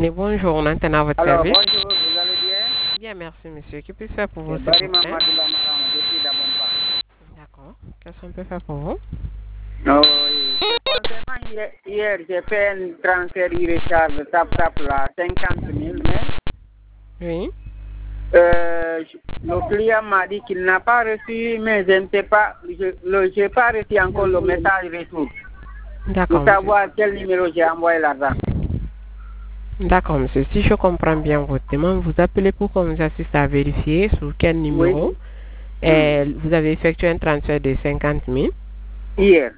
Guinée, bonjour, on entend à votre Alors, service. bonjour, vous allez bien? Bien, merci monsieur. Que puis-je faire pour vous, C'est s'il Barry vous plaît? Mamadou Lamarama, depuis Dabomba. D'accord. Qu'est-ce qu'on peut faire pour vous? Oh, oui. Concernant hier, j'ai fait un transfert irrécharge de TAP là, 50 000, mais Oui. le client m'a dit qu'il n'a pas reçu, mais je ne sais pas, je n'ai pas reçu encore le message retour. D'accord, Pour monsieur. savoir quel numéro j'ai envoyé l'argent. D'accord, monsieur. Si je comprends bien votre demande, vous appelez pour qu'on vous assiste à vérifier sur quel numéro vous avez effectué un transfert de 50 000 Hier.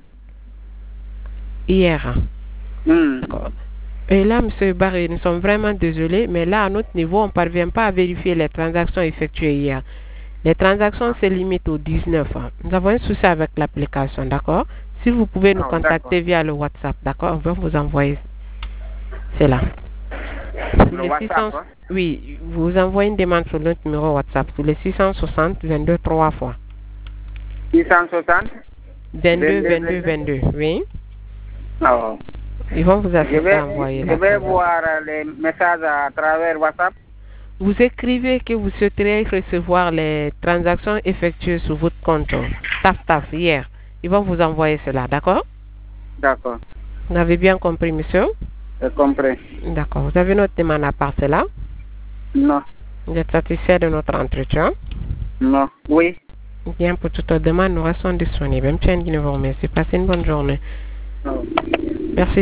hier. Mm. D'accord. Et là, monsieur Barré, nous sommes vraiment désolés, mais là, à notre niveau, on ne parvient pas à vérifier les transactions effectuées hier. Les transactions se limitent au 19 ans. Nous avons un souci avec l'application, d'accord? Si vous pouvez nous contacter via le WhatsApp, d'accord? On va vous envoyer cela. Le WhatsApp, hein? Oui, vous envoyez une demande sur notre numéro WhatsApp, sur le 660 22 3 fois. 660 22, oui. Oh. Ils vont vous assister à envoyer Je vais voir les messages à travers WhatsApp. Vous écrivez que vous souhaiteriez recevoir les transactions effectuées sur votre compte TAF hier. Ils vont vous envoyer cela, d'accord? D'accord. Vous avez bien compris, monsieur? J'ai compris. D'accord. Vous avez notre demande à part cela? Non. Vous êtes satisfait de notre entretien? Non. Oui. Bien, pour toute demande, nous restons disponibles. Monsieur Nguine vous remercie. Passez une bonne journée. Non. Merci.